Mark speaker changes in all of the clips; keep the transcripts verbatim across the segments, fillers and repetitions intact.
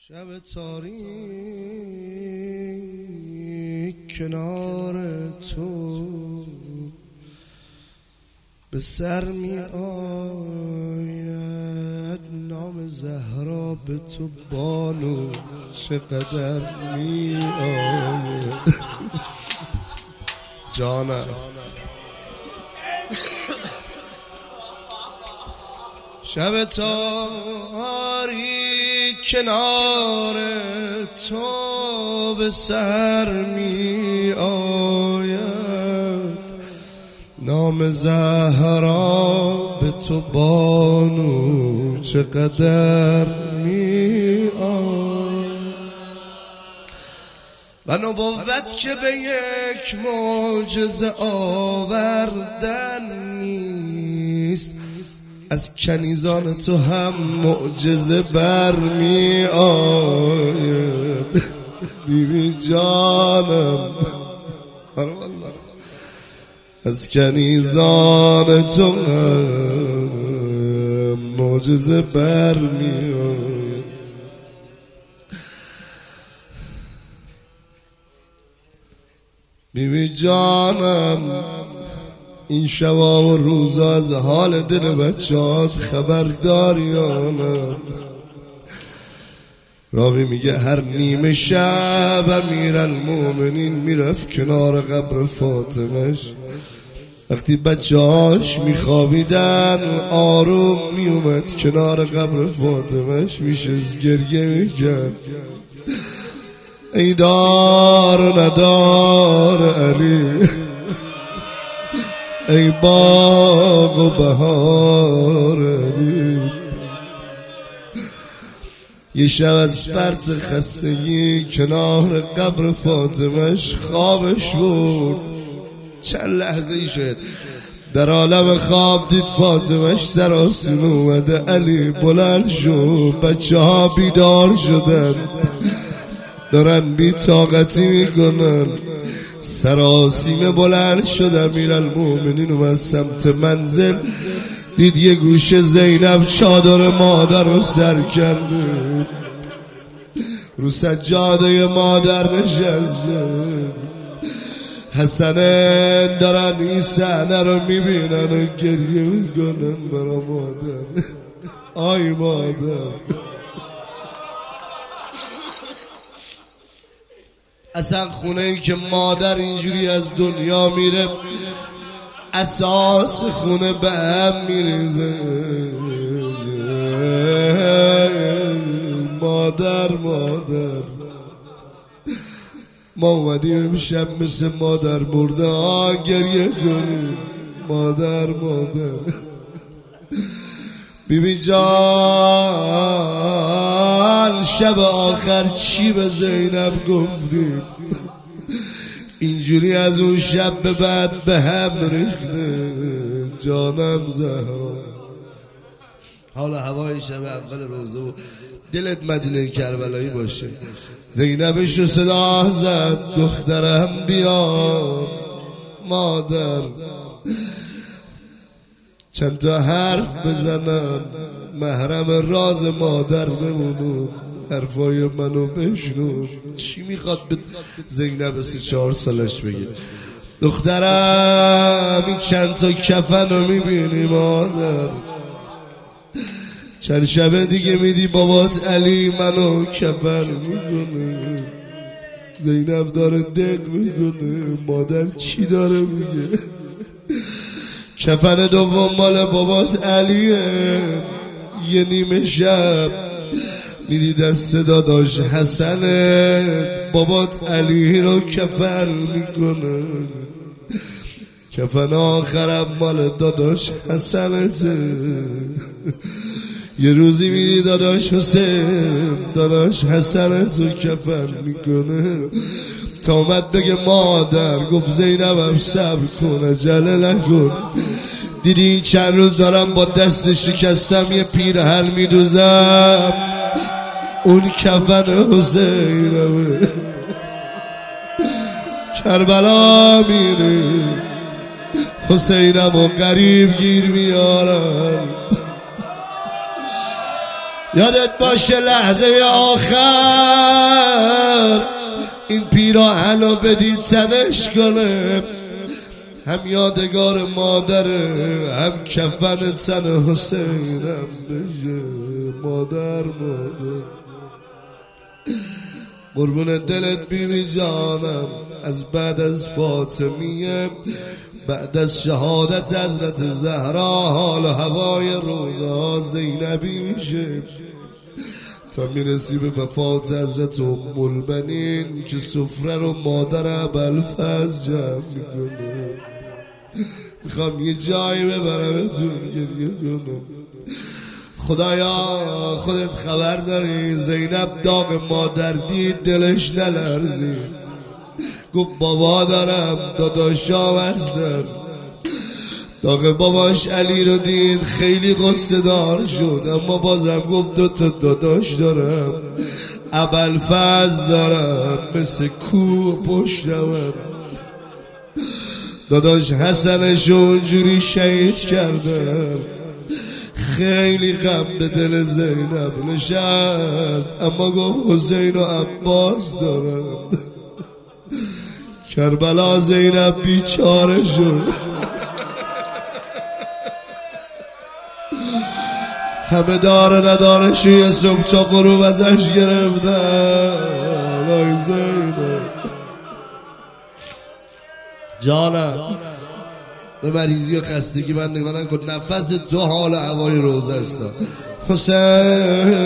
Speaker 1: شب تاریک کنار تو به سر می آید، نام زهرا به تو بانو چقدر می آید جانم. شب تاریک کنار تو به سر می آید، نام زهرا به تو بانو چقدر می آید. و نبوت که به یک معجزه آوردن نیست، از کنیزان تو هم معجزه برمی آید. بیبی جانم از کنیزان تو هم معجزه برمی آید. بیبی جانم این شبا و روزا از حال دل بچه‌هات خبرداری یا نه؟ راوی میگه هر نیمه شب امیرالمومنین میرفت کنار قبر فاطمش، وقتی بچه‌هاش میخوابیدن آروم میومد کنار قبر فاطمش میشست گریه میکرد. ای دار و ندار علی، ای باغ و بهار علی. یه شب از فرط خستگی کنار قبر فاطمش خوابش بود. چند لحظه ای شد در عالم خواب دید فاطمش سراسیمه اومده. علی بلند شو، بچه ها بیدار شدن دارن بی طاقتی میکنن. سراسیمه بلند شد امیرالمومنین اومد سمت منزل، دید یه گوشه زینب چادر مادر رو سر کرده، رو سجاده مادر نشسته. حسن دارن این صحنه رو میبینن و گریه میکنن برا مادر. آی مادر. اصلا خونه ای که مادر اینجوری از دنیا میره اساس خونه به هم میریزه. مادر مادر ما اومدیم امشب مثل مادر مرده ها گریه کنیم. مادر مادر. بیبی جان شب آخر چی به زینب گفتیم؟ اینجوری از اون شب به بعد به هم ریخته جانم زهرا. حالا هوای شب اول روزه و دلت مدینه کربلایی باشه. زینبش رو صدا زد دخترم بیا. مادر چند تا حرف بزنم محرم راز مادر بمونم، حرفای منو بشنو. چی میخواد به زینب سی چهار سالش بگه؟ دخترم این چند تا کفن رو میبینی مادر؟ چند شب دیگه میدی بابات علی منو کفن میکنه. زینب داره دق میکنه مادر چی داره میگه؟ کفن دوم مال بابات علیه. یه نیمه شب میدی دست داداش حسنت بابات علی رو کفن میکنه. کفن آخرم مال داداش حسنته. یه روزی میدی داداش حسین داداش حسنت رو کفن میکنه. تا اومد بگه مادر گفت زینبم صبر کن عجله نکن. دیدی چند روز دارم با دست شکستم یه پیرهن میدوزم، اون کفن حسینمه. کربلا میره حسینم و قریب گیر میارن. یادت باشه لحظه آخر این پیراهنو بدی تنش کنه، هم یادگار مادره هم کفن تن حسینم بشه. مادر مادر قربون دلت بیبی جانم، از بعد از فاطمیه، بعد از شهادت حضرت زهرا، حال و هوای روزها زینبی میشه تا میرسی به وفات حضرت ام البنین که سفره رو مادر ابوالفضل جمع میکنه. میخوام یه جایی ببرمتون گریه کنم. خدایا خودت خبر داری زینب داغ مادر دید دلش نلرزید، گفت بابا دارم داداشام هستن. داغ باباش علی رو دید خیلی غصه دار شد، اما بازم گفت دو تا داداش دارم، ابوالفضل دارم مثل کوه پشتم. داداش حسنش اونجوری شهید کردم. خیلی غم به دل زینب نشست، اما گفت حسین و عباس دارم. کربلا زینب بیچاره شد، همه داره ندارش یه صبح تا غروب ازش گرفتن. آی زینب جانم، به مریضی و خستگی من نگاه نکن، نفس تو حال هوای روزه است. حسین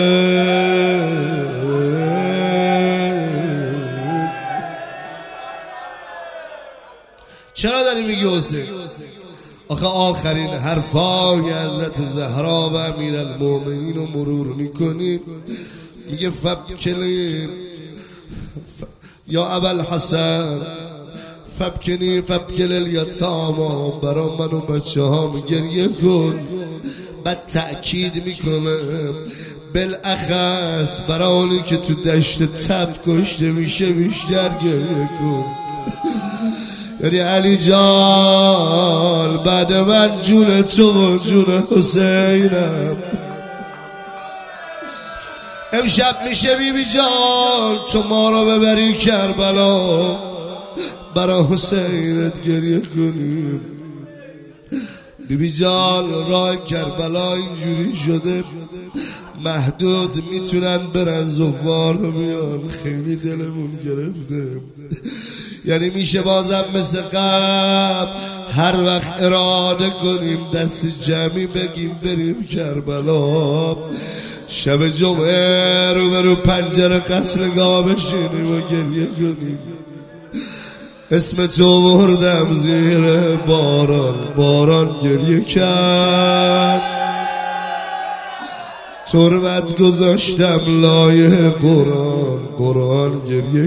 Speaker 1: چرا داری میگی حسین؟ آخه آخرین حرفای حضرت زهرا و امیرالمومنین رو مرور میکنی، میگه فبکلی ف... یا ابوالحسن فبکنی فبکل الیتاما، برا من و بچه ها گریه کن. بعد تأکید میکنه بالاخص برا اونی که تو دشت تب کشته میشه بیشتر گریه کن. یعنی علی جان بعد من جون تو و جون حسینم. امشب میشه بیبی جان تو ما رو ببری کربلا، برا حسینت گریه کنیم. بیبی جان راه کربلا اینجوری شده محدود میتونن برن زوار بیان، خیلی دلمون گرفته. یعنی میشه بازم مثل قبل هر وقت اراده کنیم دست جمعی بگیم بریم کربلا، شب جمعه رو برو پنجره قتلگاه بشینیم و گریه کنیم. اسم تو بردم زیر باران، باران گریه کرد. تربت گذاشتم لای قرآن، قرآن گریه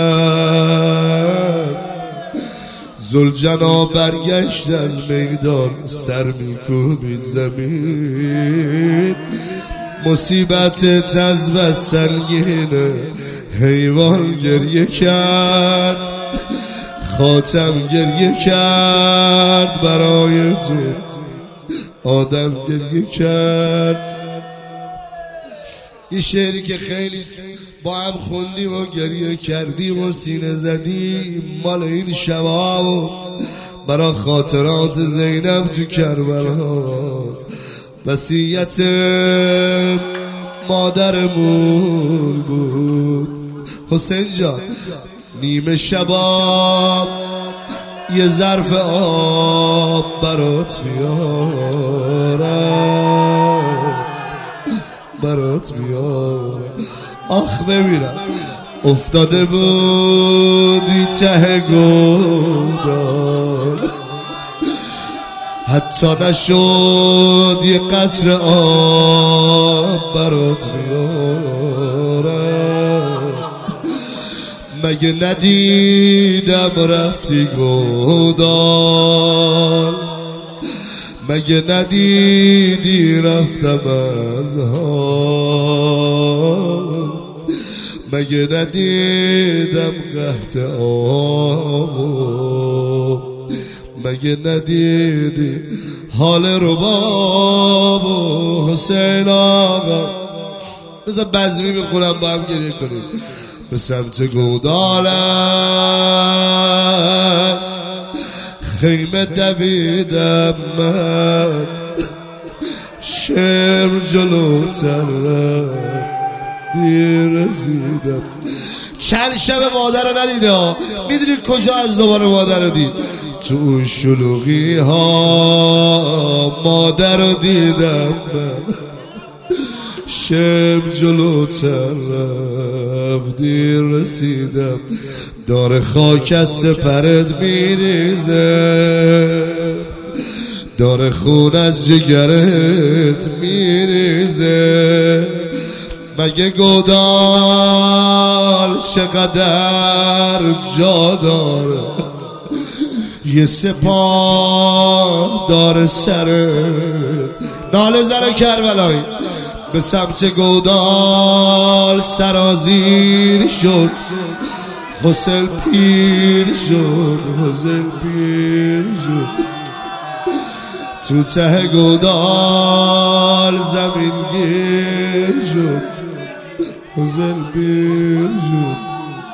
Speaker 1: کرد. ذوالجنا برگشت از میدان، سر میکوبید زمین. مصیبت تزب سنگینه، حیوان گریه کرد. خاتم گریه کرد برای تو، آدم گریه کرد. یه شعری که خیلی با هم خوندیم و گریه کردیم و سینه زدیم، مال این شباب و برای خاطرات زینب تو کربلاست. وصیت مادرمون بود. حسین جان نیمه شباب یه ظرف آب برات میارم، برات میارم. آخ ببینم افتاده بودی ته گودال، حتی نشد یه قطره آب برات میارم. مگه ندیدم رفتی گودال، مگه ندیدی رفتم از حال، مگه ندیدم قحط آب، مگه ندیدی حال رباب. حسین آقا بذار بزمی میخونم با هم گریه کنیم. به سمت گودالت خیمه دویدم من، شعر جلوتر دیر رسیدم. چند شب مادر رو ندیده، میدونید کجا از دوباره مادر رو دید؟ تو اون شلوغی ها مادر رو دیدم من، شب جلوتر دیر رسیدم. داره خاک از سپرت میریزه، داره خون از جگرت میریزه. مگه گودال چقدر جا داره، یه سپاه داره سره. ناله زن کربلایی به سمت گودال سرازیر شد، حسین پیر شد، حسین پیر شد. تو ته گودال زمین گیر شد، حسین پیر شد.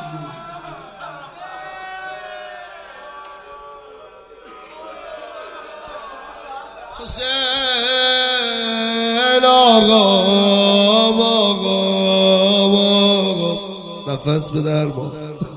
Speaker 1: حسین آقا آقا آقا نفس به در با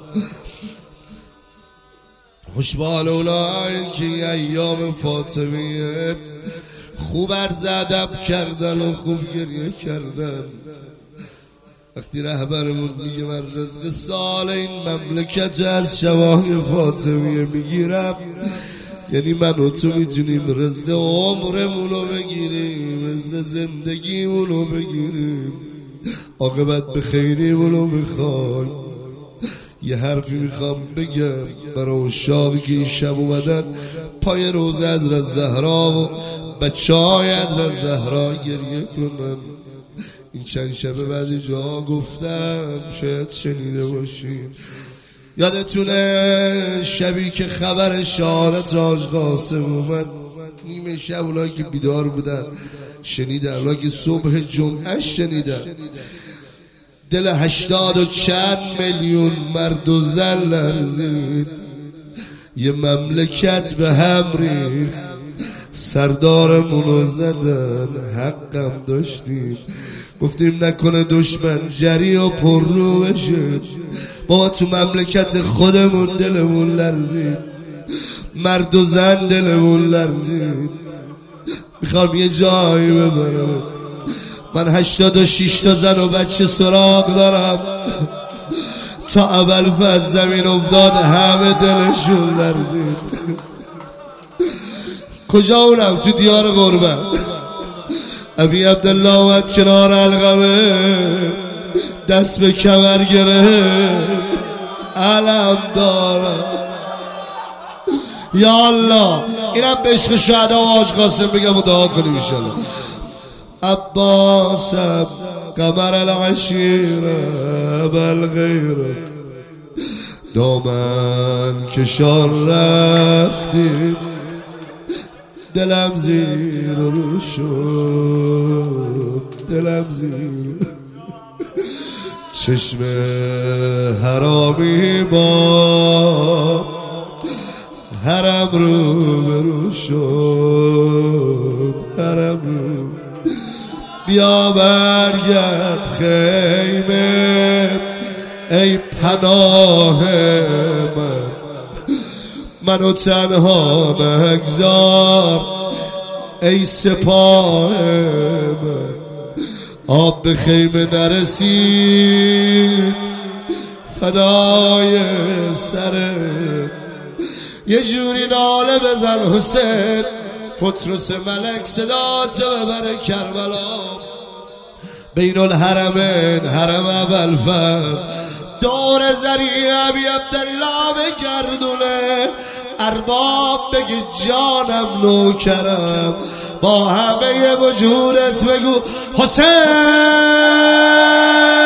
Speaker 1: خوشبال اولای که ایام فاطمیه خوب عرض ادب کردن و خوب گریه کردن. وقتی رهبرمون میگه من رزق سال این مملکت از شواهی فاطمیه میگیرم، یعنی من و تو میتونیم رزق عمرمونو بگیریم، رزق زندگیمونو بگیریم، عاقبت به خیریمونو میخوایم. یه حرفی میخوام بگم برای عشاقی که این شب اومدن پای روزه حضرت زهرا و بچه های حضرت زهرا گریه کنن. این چند شبه بعضی جا گفتم شاید شنیده باشین. یادتونه شبی که خبر شهادت حاج قاسم اومد، نیمه شب اونایی که بیدار بودن شنیدن، اونایی که صبح جمعه شنیدن. دل هشتاد و چند میلیون مرد و زن لرزید، یه مملکت به هم ریخت، سردارمونو زدن. حقم داشتیم گفتیم نکنه دشمن جری و پر رو بشه. بابا تو مملکت خودمون دلمون لرزید، مرد و زن دلمون لرزید. میخوام یه جایی ببرم، من هشتاد و شیش تا زن و بچه سراغ دارم. تا اول فز زمین افتاد همه دلشون لرزید. کجا اونم؟ تو دیار غربت. ابی عبدالله اومد کنار علقمه، دست به کمر گرفت، علم دارم. یا الله اینم به عشق شهدا و حاج قاسم بگم و دعا کنیم انشالله. عباسم قمر العشیره بالغیره، دامن کشان رفتیم، دلم زیر رو شد، دلم زیر. چشم حرامی با حرم رو برو شد، حرم رو. بیا برگرد خیمه ای پناه من، منو تنها نگذار ای سپاه من. آب به خیمه نرسید فدای سرت، یه جوری ناله بزن حسین، پطرس ملک صدا تو ببره کربلا. بین الحرمین حرم ابوالفضل دور زری ابی عبدالله بگردونه، ارباب بگی جانم نوکرم، با همه وجودت بگو حسین.